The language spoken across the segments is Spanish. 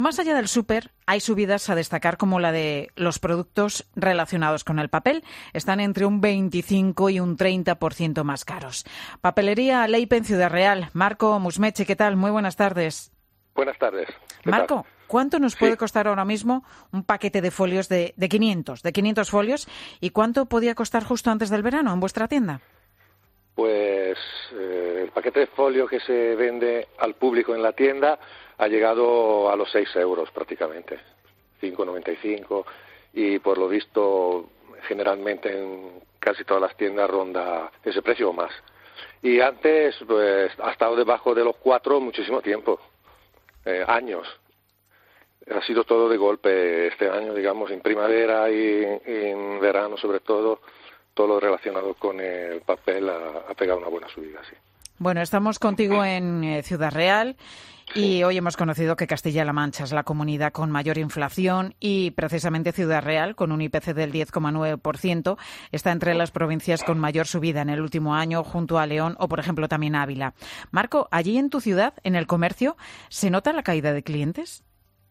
Más allá del súper, hay subidas a destacar como la de los productos relacionados con el papel. Están entre un 25 y un 30% más caros. Papelería Leipe en Ciudad Real. Marco Musmeche, ¿qué tal? Muy buenas tardes. Buenas tardes. Marco, ¿cuánto nos puede costar ahora mismo un paquete de folios de 500 folios? ¿Y cuánto podía costar justo antes del verano en vuestra tienda? Pues el paquete de folio que se vende al público en la tienda ha llegado a los 6 euros prácticamente, 5,95, y por lo visto generalmente en casi todas las tiendas ronda ese precio o más. Y antes pues ha estado debajo de los 4 muchísimo tiempo, años. Ha sido todo de golpe este año, digamos, en primavera y en verano sobre todo lo relacionado con el papel ha pegado una buena subida, sí. Bueno, estamos contigo en Ciudad Real y hoy hemos conocido que Castilla-La Mancha es la comunidad con mayor inflación y precisamente Ciudad Real, con un IPC del 10,9%, está entre las provincias con mayor subida en el último año, junto a León o, por ejemplo, también Ávila. Marco, allí en tu ciudad, en el comercio, ¿se nota la caída de clientes?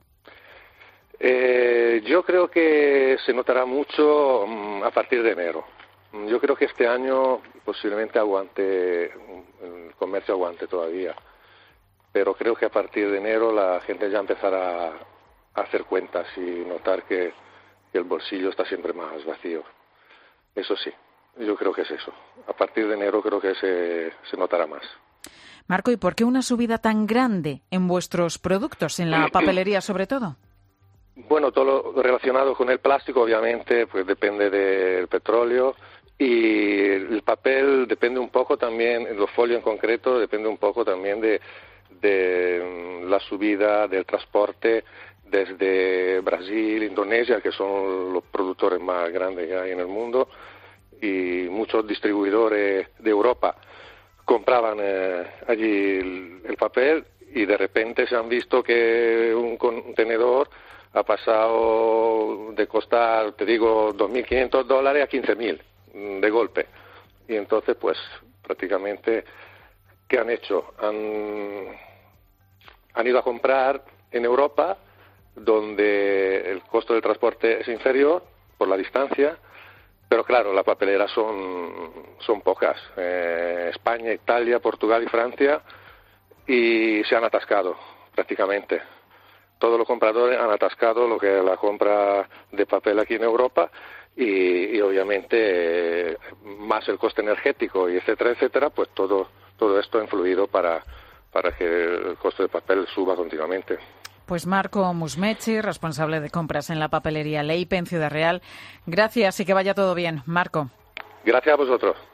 Yo creo que se notará mucho a partir de enero. Yo creo que este año posiblemente el comercio aguante todavía, pero creo que a partir de enero la gente ya empezará a hacer cuentas y notar que el bolsillo está siempre más vacío. Eso sí, yo creo que es eso. A partir de enero creo que se notará más. Marco, ¿y por qué una subida tan grande en vuestros productos, en la papelería sobre todo? Bueno, todo lo relacionado con el plástico obviamente pues depende del petróleo. Y el papel depende un poco también, los folios en concreto, depende un poco también de la subida del transporte desde Brasil, Indonesia, que son los productores más grandes que hay en el mundo, y muchos distribuidores de Europa compraban allí el papel y de repente se han visto que un contenedor ha pasado de costar, te digo, $2.500 a $15.000. De golpe. Y entonces, pues, prácticamente, ¿qué han hecho? Han ido a comprar en Europa, donde el costo del transporte es inferior por la distancia, pero claro, las papeleras son pocas. España, Italia, Portugal y Francia, y se han atascado, prácticamente. Todos los compradores han atascado lo que es la compra de papel aquí en Europa, y obviamente más el coste energético y etcétera, pues todo esto ha influido para que el coste de papel suba continuamente. Pues Marco Musmeche, responsable de compras en la papelería Leipe en Ciudad Real. Gracias y que vaya todo bien, Marco. Gracias a vosotros.